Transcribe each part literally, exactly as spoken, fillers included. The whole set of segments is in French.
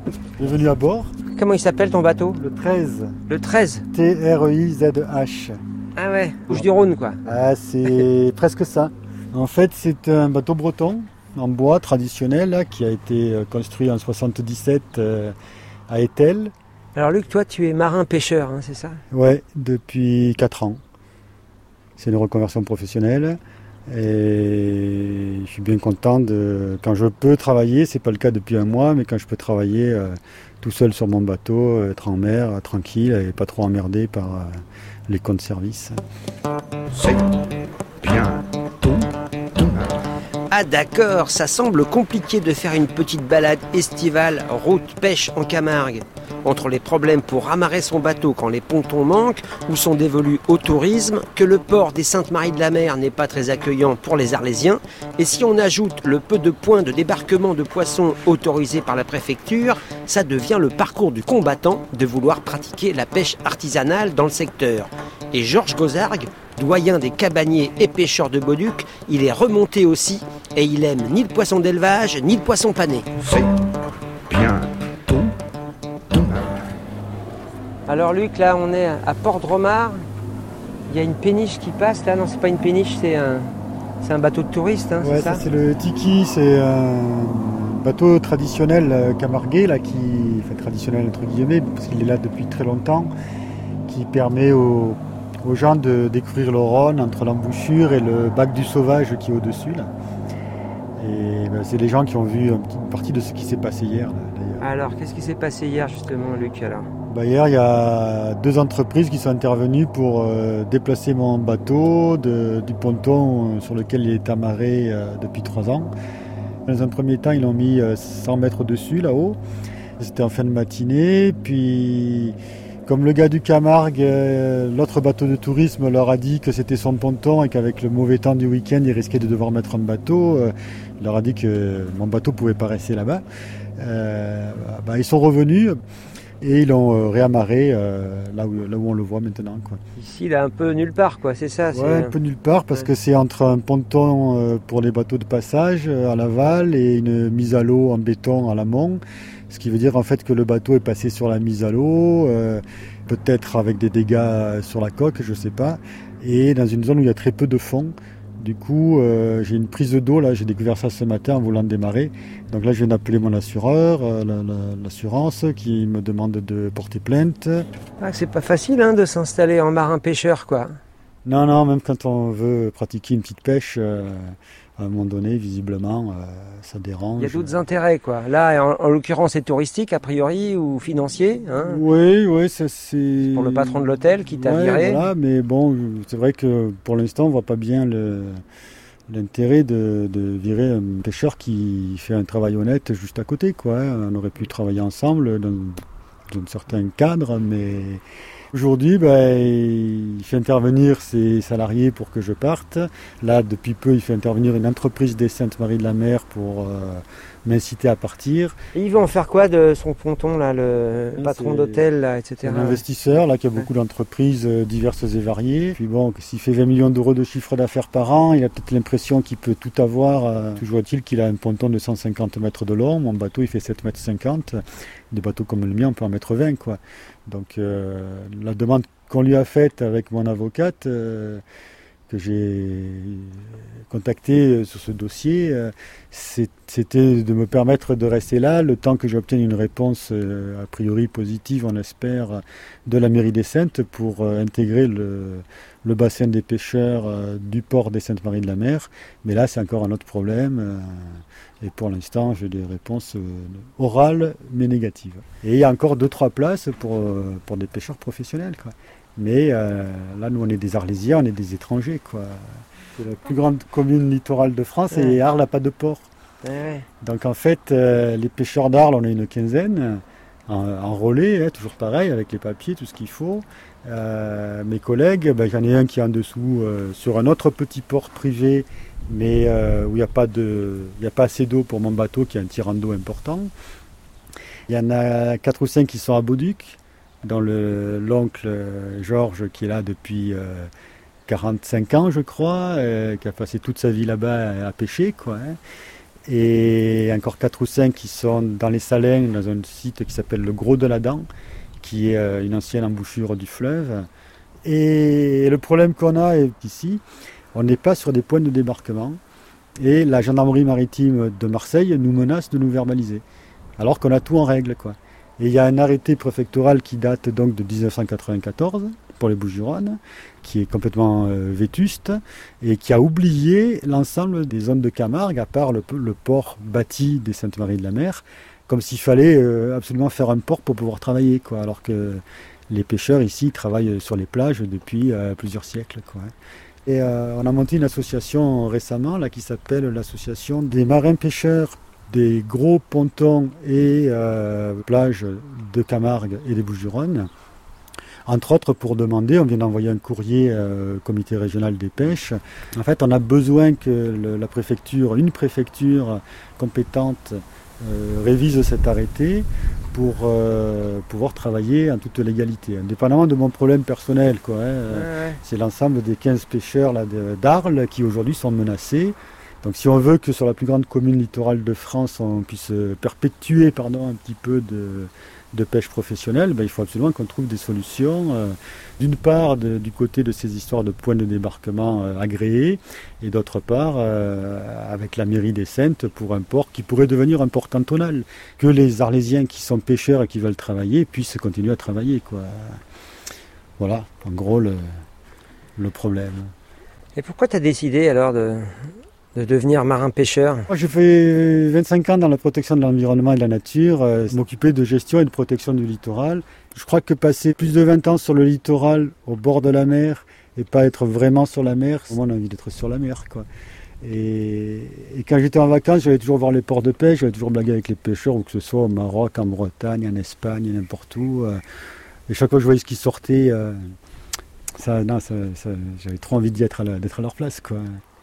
Je suis venu à bord. Comment il s'appelle ton bateau? Le treize. Le treize. T R E I Z H. Ah ouais, Bouches-du-Rhône quoi. Ah, c'est presque ça. En fait, c'est un bateau breton en bois traditionnel là, qui a été construit en soixante-dix-sept euh, à Etel. Alors Luc, toi tu es marin-pêcheur, hein, c'est ça? Ouais, depuis quatre ans. C'est une reconversion professionnelle et je suis bien content de quand je peux travailler, c'est pas le cas depuis un mois, mais quand je peux travailler euh, tout seul sur mon bateau, être en mer, euh, tranquille et pas trop emmerdé par euh, les comptes service. C'est bien. Ah d'accord, ça semble compliqué de faire une petite balade estivale route pêche en Camargue. Entre les problèmes pour amarrer son bateau quand les pontons manquent ou sont dévolus au tourisme, que le port des Saintes-Maries-de-la-Mer n'est pas très accueillant pour les Arlésiens, et si on ajoute le peu de points de débarquement de poissons autorisés par la préfecture, ça devient le parcours du combattant de vouloir pratiquer la pêche artisanale dans le secteur. Et Georges Gozargues, doyen des cabaniers et pêcheurs de Bauduc, il est remonté aussi et il aime ni le poisson d'élevage ni le poisson pané. C'est bien. Alors Luc, là on est à Port-de-Romard, il y a une péniche qui passe là, non c'est pas une péniche, c'est un, c'est un bateau de touriste, hein, ouais, c'est ça, ça c'est le Tiki, c'est un bateau traditionnel camarguais, là, qui, enfin traditionnel entre guillemets, parce qu'il est là depuis très longtemps, qui permet aux, aux gens de découvrir le Rhône entre l'embouchure et le bac du Sauvage qui est au-dessus. Là. Et ben, c'est les gens qui ont vu une petite partie de ce qui s'est passé hier. Là, d'ailleurs. Alors qu'est-ce qui s'est passé hier justement Luc alors? Bah, hier il y a deux entreprises qui sont intervenues pour euh, déplacer mon bateau de, du ponton sur lequel il est amarré euh, depuis trois ans. Dans un premier temps ils l'ont mis euh, cent mètres au-dessus là-haut. C'était en fin de matinée, puis comme le gars du Camargue, euh, l'autre bateau de tourisme leur a dit que c'était son ponton et qu'avec le mauvais temps du week-end, il risquait de devoir mettre un bateau, euh, il leur a dit que mon bateau ne pouvait pas rester là-bas. Euh, bah, ils sont revenus et ils l'ont euh, réamarré euh, là, où, là où on le voit maintenant. Quoi. Ici, il est un peu nulle part, quoi, c'est ça? Ouais, c'est... un peu nulle part parce ouais. que c'est entre un ponton euh, pour les bateaux de passage euh, à l'aval et une mise à l'eau en béton à l'amont. Ce qui veut dire en fait que le bateau est passé sur la mise à l'eau, euh, peut-être avec des dégâts sur la coque, je ne sais pas, et dans une zone où il y a très peu de fond. Du coup, euh, j'ai une prise d'eau, là, j'ai découvert ça ce matin en voulant démarrer. Donc là, je viens d'appeler mon assureur, euh, la, la, l'assurance, qui me demande de porter plainte. Ah, c'est pas facile hein, de s'installer en marin-pêcheur, quoi. Non, non, même quand on veut pratiquer une petite pêche, euh, à un moment donné, visiblement, euh, ça dérange. Il y a d'autres intérêts, quoi. Là, en, en l'occurrence, c'est touristique, a priori, ou financier. Hein. Oui, oui, ça c'est... c'est pour le patron de l'hôtel qui t'a ouais, viré. Voilà, mais bon, c'est vrai que pour l'instant, on ne voit pas bien le, l'intérêt de, de virer un pêcheur qui fait un travail honnête juste à côté, quoi. On aurait pu travailler ensemble dans, dans un certain cadre, mais... Aujourd'hui, ben, il fait intervenir ses salariés pour que je parte. Là, depuis peu, il fait intervenir une entreprise des Saintes-Maries-de-la-Mer pour euh, m'inciter à partir. Et il veut en faire quoi de son ponton, là, le là, patron d'hôtel, là, et cetera. C'est un investisseur là, qui a beaucoup ouais. d'entreprises euh, diverses et variées. Puis bon, s'il fait vingt millions d'euros de chiffre d'affaires par an, il a peut-être l'impression qu'il peut tout avoir. Euh, toujours est-il qu'il a un ponton de cent cinquante mètres de long. Mon bateau, il fait sept mètres cinquante. Des bateaux comme le mien, on peut en mettre vingt, quoi. Donc euh, la demande qu'on lui a faite avec mon avocate, euh, que j'ai contactée sur ce dossier, euh, c'était de me permettre de rester là le temps que j'obtienne une réponse euh, a priori positive, on espère, de la mairie des Saintes pour euh, intégrer le, le bassin des pêcheurs euh, du port des Saintes-Maries-de-la-Mer. Mais là, c'est encore un autre problème. Euh, Et pour l'instant, j'ai des réponses euh, orales, mais négatives. Et il y a encore deux trois places pour, euh, pour des pêcheurs professionnels, quoi. Mais euh, là, nous, on est des Arlésiens, on est des étrangers, quoi. C'est la plus grande commune littorale de France ouais. et Arles n'a pas de port. Ouais. Donc en fait, euh, les pêcheurs d'Arles, on est une quinzaine, en, en relais, hein, toujours pareil, avec les papiers, tout ce qu'il faut. Euh, mes collègues, ben, j'en ai un qui est en dessous, euh, sur un autre petit port privé, mais euh, où il n'y a pas de, il n'y a pas assez d'eau pour mon bateau qui a un tirant d'eau important. Il y en a quatre ou cinq qui sont à Bauduc, dont le, l'oncle Georges qui est là depuis euh, quarante-cinq ans je crois, euh, qui a passé toute sa vie là-bas à pêcher, quoi. Hein. et encore quatre ou cinq qui sont dans les Salins, dans un site qui s'appelle le Gros de la Dent, qui est une ancienne embouchure du fleuve. Et le problème qu'on a est qu'ici, on n'est pas sur des points de débarquement, et la gendarmerie maritime de Marseille nous menace de nous verbaliser, alors qu'on a tout en règle, quoi. Et il y a un arrêté préfectoral qui date donc de dix-neuf cent quatre-vingt-quatorze pour les Bouches-du-Rhône, qui est complètement euh, vétuste et qui a oublié l'ensemble des zones de Camargue, à part le, le port bâti des Saintes-Maries-de-la-Mer, comme s'il fallait euh, absolument faire un port pour pouvoir travailler, quoi, alors que les pêcheurs ici travaillent sur les plages depuis euh, plusieurs siècles, quoi. Et euh, on a monté une association récemment là, qui s'appelle l'association des marins-pêcheurs des gros pontons et euh, plages de Camargue et des Bouches-du-Rhône, entre autres pour demander, on vient d'envoyer un courrier euh, au comité régional des pêches. En fait, on a besoin que le, la préfecture, une préfecture compétente euh, révise cet arrêté pour euh, pouvoir travailler en toute légalité, indépendamment de mon problème personnel, quoi, hein. Ouais, ouais. C'est l'ensemble des quinze pêcheurs là, de, d'Arles qui aujourd'hui sont menacés. Donc si on veut que sur la plus grande commune littorale de France, on puisse perpétuer pardon, un petit peu de, de pêche professionnelle, ben, il faut absolument qu'on trouve des solutions, euh, d'une part de, du côté de ces histoires de points de débarquement euh, agréés, et d'autre part euh, avec la mairie des Saintes pour un port qui pourrait devenir un port cantonal, que les Arlésiens qui sont pêcheurs et qui veulent travailler puissent continuer à travailler, quoi. Voilà, en gros le, le problème. Et pourquoi tu as décidé alors de... de devenir marin-pêcheur? Moi, j'ai fait vingt-cinq ans dans la protection de l'environnement et de la nature, euh, m'occuper de gestion et de protection du littoral. Je crois que passer plus de vingt ans sur le littoral, au bord de la mer, et pas être vraiment sur la mer, moi on a envie d'être sur la mer, quoi. Et, et quand j'étais en vacances, j'allais toujours voir les ports de pêche, j'allais toujours blaguer avec les pêcheurs, où que ce soit au Maroc, en Bretagne, en Espagne, n'importe où. Euh, et chaque fois que je voyais ce qui sortait, euh, ça, non, ça, ça, j'avais trop envie d'y être à, la, d'être à leur place, quoi.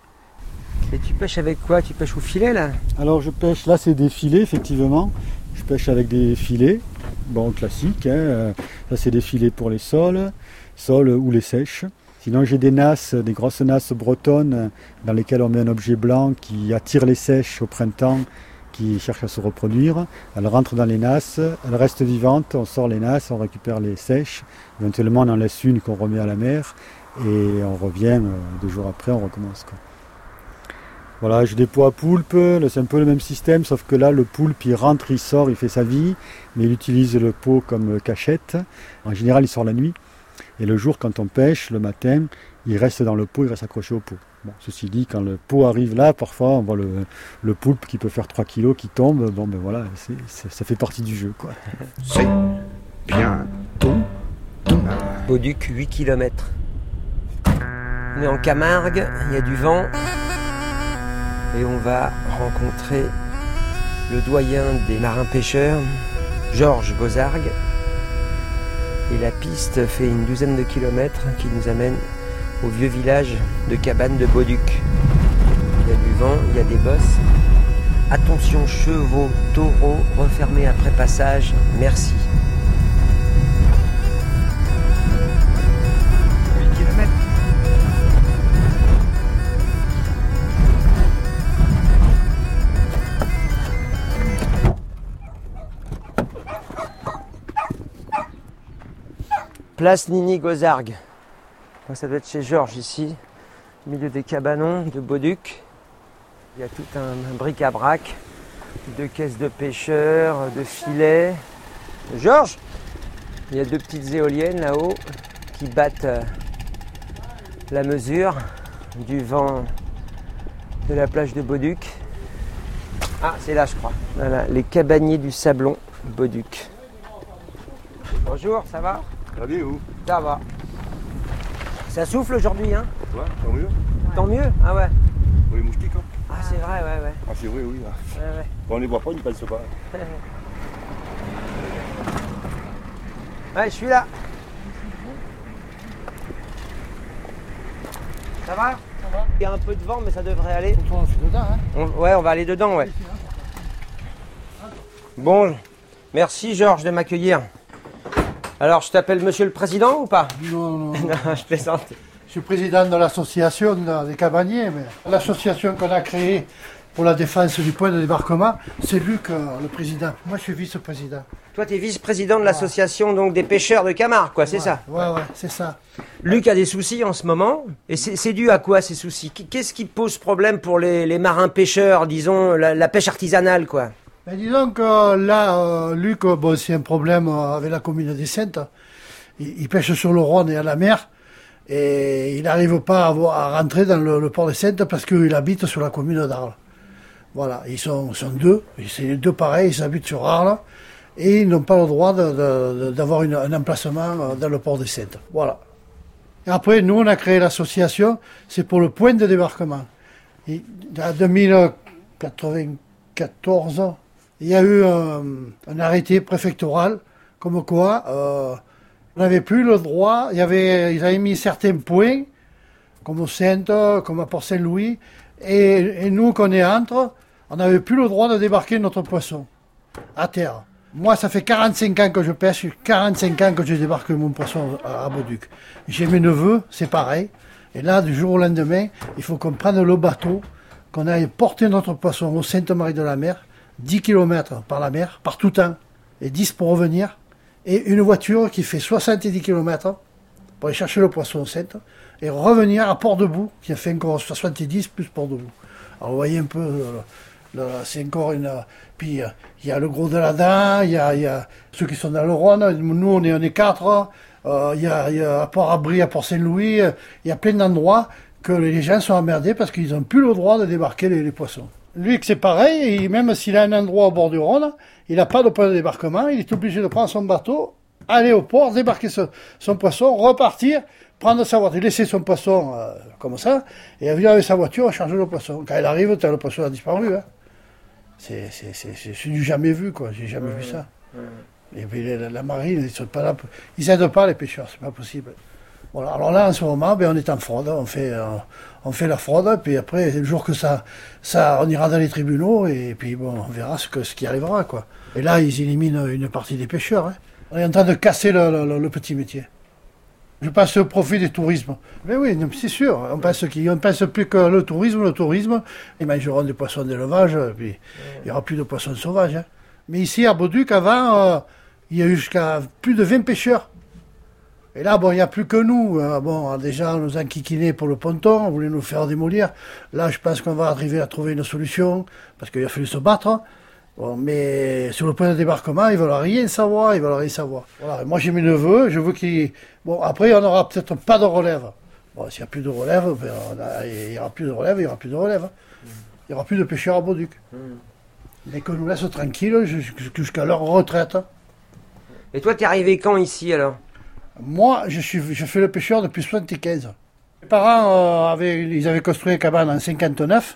Et tu pêches avec quoi? Tu pêches au filet là? Alors je pêche, là c'est des filets effectivement, je pêche avec des filets, bon classiques, hein. Ça c'est des filets pour les sols, sols ou les sèches. Sinon j'ai des nasses, des grosses nasses bretonnes dans lesquelles on met un objet blanc qui attire les sèches au printemps, qui cherchent à se reproduire. Elles rentrent dans les nasses, elles restent vivantes, on sort les nasses, on récupère les sèches, éventuellement on en laisse une qu'on remet à la mer et on revient deux jours après, on recommence, quoi. Voilà, j'ai des pots à poulpe, c'est un peu le même système, sauf que là, le poulpe, il rentre, il sort, il fait sa vie, mais il utilise le pot comme cachette. En général, il sort la nuit. Et le jour, quand on pêche, le matin, il reste dans le pot, il reste accroché au pot. Bon, ceci dit, quand le pot arrive là, parfois, on voit le, le poulpe qui peut faire trois kilos qui tombe. Bon, ben voilà, c'est, c'est, ça fait partie du jeu, quoi. C'est bien tout. Bauduc, huit kilomètres. On est en Camargue, il y a du vent. Et on va rencontrer le doyen des marins-pêcheurs, Georges Bozargues. Et la piste fait une douzaine de kilomètres qui nous amène au vieux village de Cabane de Bauduc. Il y a du vent, il y a des bosses. Attention, chevaux, taureaux, refermés après passage, merci. huit kilomètres. Place Nini Gozargues. Ça doit être chez Georges ici, au milieu des cabanons de Bauduc. Il y a tout un, un bric-à-brac de caisses de pêcheurs, de filets. Georges, il y a deux petites éoliennes là-haut qui battent euh, la mesure du vent de la plage de Bauduc. Ah, c'est là je crois. Voilà, les cabaniers du Sablon, Bauduc. Bonjour, ça va? Ça va bien où? Ça va. Ça souffle aujourd'hui, hein? Ouais, tant mieux. Tant mieux? Ah ouais. Pour les moustiques, hein? Ah c'est vrai, ouais, ouais. Ah c'est vrai, oui. Là. Ouais, ouais. Quand on les voit pas, ils ne passent pas. Ouais, je suis là. Ça va? Ça va. Il y a un peu de vent, mais ça devrait aller. On se dedans, hein? On, ouais, on va aller dedans, ouais. Bon, merci Georges de m'accueillir. Alors, je t'appelle Monsieur le Président ou pas? Non, non, non. Non, je plaisante. Je suis président de l'association des cabaniers, mais l'association qu'on a créée pour la défense du point de débarquement, c'est Luc, euh, le président. Moi, je suis vice-président. Toi, tu es vice-président de l'association donc des pêcheurs de Camargue, quoi, c'est Ouais, ça? Ouais, ouais, c'est ça. Luc a des soucis en ce moment. Et c'est c'est dû à quoi, ces soucis? Qu'est-ce qui pose problème pour les, les marins pêcheurs, disons, la, la pêche artisanale, quoi? Ben, disons que là, euh, Luc, euh, bon, c'est un problème euh, avec la commune des Saintes. Il, il pêche sur le Rhône et à la mer. Et il n'arrive pas à, avoir, à rentrer dans le, le port des Saintes parce qu'il habite sur la commune d'Arles. Voilà, ils sont, sont deux, c'est les deux pareils, ils habitent sur Arles et ils n'ont pas le droit de, de, de, d'avoir une, un emplacement dans le port des Saintes. Voilà. Et après, nous, on a créé l'association, c'est pour le point de débarquement. Et en deux mille quatre-vingt-quatorze, il y a eu un, un arrêté préfectoral comme quoi euh, on n'avait plus le droit, il y avait, ils avaient mis certains points, comme au Saintes, comme à Port-Saint-Louis, et, et nous, qu'on est entre, on n'avait plus le droit de débarquer notre poisson à terre. Moi, ça fait quarante-cinq ans que je pêche, quarante-cinq ans que je débarque mon poisson à, à Bauduc. J'ai mes neveux, c'est pareil. Et là, du jour au lendemain, il faut qu'on prenne le bateau, qu'on aille porter notre poisson au Sainte-Marie-de-la-Mer, dix kilomètres par la mer, par tout temps, et dix pour revenir, et une voiture qui fait soixante-dix kilomètres pour aller chercher le poisson au Sainte, et revenir à Port-Debout, qui a fait encore soixante-dix plus Port-Debout. Alors vous voyez un peu, euh, le, c'est encore une... Puis il euh, y a le Gros de la Dent, il y a, y a ceux qui sont dans le Rhône, nous on est, on est quatre, il euh, y, a, y a à Port-Abri, à Port-Saint-Louis, il euh, y a plein d'endroits que les gens sont emmerdés parce qu'ils n'ont plus le droit de débarquer les, les poissons. Lui, c'est pareil, et même s'il a un endroit au bord du Rhône, il n'a pas de point de débarquement, il est obligé de prendre son bateau, aller au port, débarquer son, son poisson, repartir, prendre sa voiture, laisser son poisson euh, comme ça, et venir avec sa voiture charger le poisson. Quand il arrive, le poisson a disparu. Hein. C'est, c'est, c'est, c'est, c'est du jamais vu, quoi. J'ai jamais mmh. vu ça. Mmh. Et puis la, la marine, ils sont pas là, ils aident pas les pêcheurs, c'est pas possible. Voilà. Alors là, en ce moment, ben, on est en fraude, on fait, euh, on fait la fraude, puis après, le jour que ça, ça, on ira dans les tribunaux, et puis bon, on verra ce, que, ce qui arrivera, quoi. Et là, ils éliminent une partie des pêcheurs. Hein. On est en train de casser le, le, le petit métier. Je passe au profit du tourisme. Mais oui, c'est sûr, on pense, on pense plus que le tourisme, le tourisme, ils mangeront des poissons d'élevage, puis il n'y aura plus de poissons sauvages. Hein. Mais ici, à Bauduc, avant, euh, il y a eu jusqu'à plus de vingt pêcheurs. Et là, bon, il n'y a plus que nous. Euh, bon, déjà, on nous a enquiquinés pour le ponton, on voulait nous faire démolir. Là, je pense qu'on va arriver à trouver une solution, parce qu'il a fallu se battre. Bon, mais sur le point de débarquement, ils veulent rien savoir, ils veulent rien savoir. Voilà. Moi, j'ai mes neveux, je veux qu'ils... Bon, après, on n'aura peut-être pas de relève. Bon, s'il n'y a plus de relève, ben, a... il n'y aura plus de relève, il n'y aura plus de relève. Mm. Il n'y aura plus de pêcheurs à Bauduc. Mm. Mais qu'on nous laisse tranquilles jusqu'à leur retraite. Et toi, t'es arrivé quand ici, alors? Moi, je, suis, je fais le pêcheur depuis soixante-quinze. Mes parents, euh, avaient, ils avaient construit une cabane en cinquante-neuf.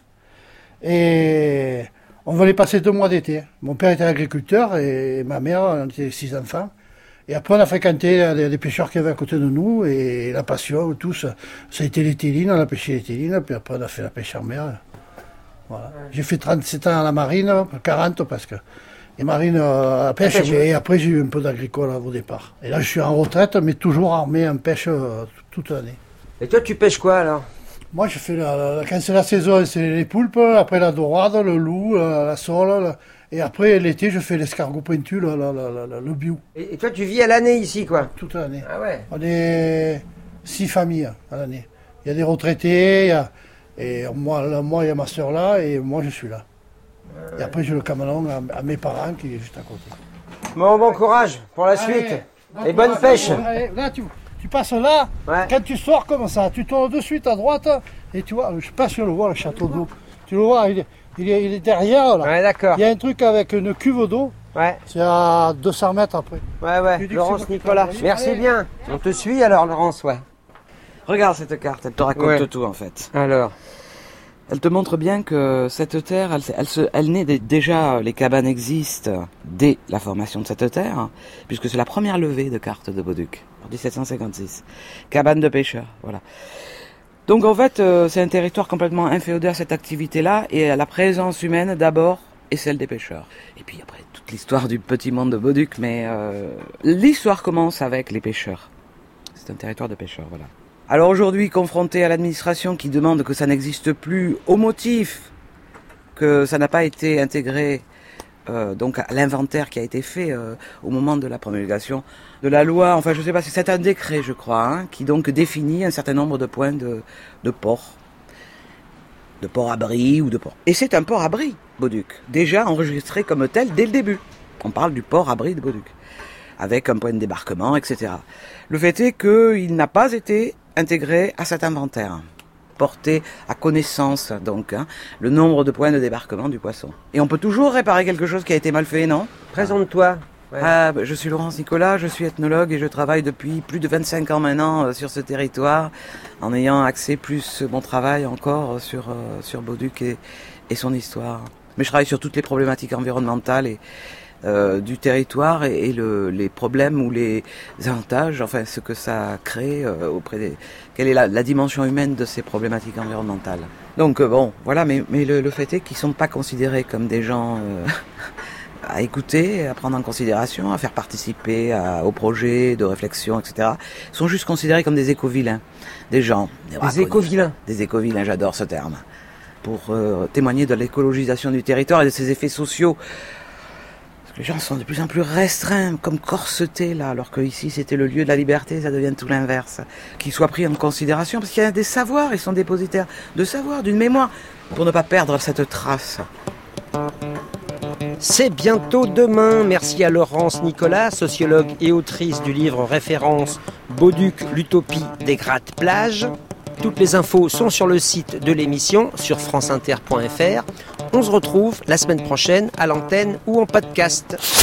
Et... on voulait passer deux mois d'été. Mon père était agriculteur et ma mère, on était six enfants. Et après, on a fréquenté des, des pêcheurs qui avaient à côté de nous et la passion, tous. Ça a été les télines, on a pêché les télines, puis après, on a fait la pêche en mer. Voilà. Ouais. J'ai fait trente-sept ans à la marine, quarante parce que les marines à la pêche, pêche. Et après, j'ai eu un peu d'agricole au départ. Et là, je suis en retraite, mais toujours armé en pêche euh, toute l'année. Et toi, tu pêches quoi alors? Moi, je fais la, la, quand c'est la saison, c'est les poulpes, après la dorade, le loup, la, la sole, la, et après l'été, je fais l'escargot pointu, la, la, la, la, le bio. Et, et toi, tu vis à l'année ici, quoi? Toute l'année. Ah ouais. On est six familles à l'année. Il y a des retraités, il y a, et moi, là, moi, il y a ma soeur là, et moi, je suis là. Ah ouais. Et après, j'ai le camelon à, à mes parents qui est juste à côté. Bon, bon courage pour la allez, suite. Et bonne pêche. Allez, là, tu... Tu passes là, ouais. Quand tu sors comme ça, tu tournes de suite à droite, et tu vois, je ne sais pas si on le voit, le château d'eau. Tu le vois, il est, il est, il est derrière là. Ouais, d'accord. Il y a un truc avec une cuve d'eau. Ouais. C'est à deux cents mètres après. Ouais, ouais, Laurence Nicolas. Merci allez. Bien. On te suit alors, Laurence, ouais. Regarde cette carte, elle te raconte ouais. tout en fait. Alors. Elle te montre bien que cette terre, elle, elle, se, elle naît déjà, les cabanes existent dès la formation de cette terre, puisque c'est la première levée de cartes de Bauduc, en dix-sept cent cinquante-six. Cabane de pêcheurs, voilà. Donc en fait, euh, c'est un territoire complètement inféodé à cette activité-là, et à la présence humaine d'abord, et celle des pêcheurs. Et puis après, toute l'histoire du petit monde de Bauduc, mais euh, l'histoire commence avec les pêcheurs. C'est un territoire de pêcheurs, voilà. Alors aujourd'hui, confronté à l'administration qui demande que ça n'existe plus au motif que ça n'a pas été intégré euh, donc à l'inventaire qui a été fait euh, au moment de la promulgation de la loi. Enfin, je sais pas, c'est un décret, je crois, hein, qui donc définit un certain nombre de points de, de port, de port-abri ou de port. Et c'est un port-abri, Bauduc, déjà enregistré comme tel dès le début. On parle du port-abri de Bauduc, avec un point de débarquement, et cetera. Le fait est qu'il n'a pas été intégré à cet inventaire, porté à connaissance, donc, hein, le nombre de points de débarquement du poisson. Et on peut toujours réparer quelque chose qui a été mal fait, non ? Présente-toi. Ouais. Ah, je suis Laurence Nicolas, je suis ethnologue et je travaille depuis plus de vingt-cinq ans maintenant euh, sur ce territoire, en ayant axé plus mon travail encore sur, euh, sur Bauduc et, et son histoire. Mais je travaille sur toutes les problématiques environnementales et Euh, du territoire et, et le, les problèmes ou les avantages, enfin ce que ça crée euh, auprès des... Quelle est la, la dimension humaine de ces problématiques environnementales. Donc euh, bon, voilà, mais, mais le, le fait est qu'ils ne sont pas considérés comme des gens euh, à écouter, à prendre en considération, à faire participer à, aux projets de réflexion, et cetera. Ils sont juste considérés comme des éco-vilains, des gens. Des, des éco-vilains. Des éco-vilains, j'adore ce terme. Pour euh, témoigner de l'écologisation du territoire et de ses effets sociaux. Les gens sont de plus en plus restreints, comme corsetés là, alors que ici c'était le lieu de la liberté, ça devient tout l'inverse. Qu'ils soient pris en considération, parce qu'il y a des savoirs, ils sont dépositaires de savoir, d'une mémoire, pour ne pas perdre cette trace. C'est bientôt demain. Merci à Laurence Nicolas, sociologue et autrice du livre référence Bauduc, l'utopie des gratte-plages. Toutes les infos sont sur le site de l'émission, sur franceinter point f r. On se retrouve la semaine prochaine à l'antenne ou en podcast.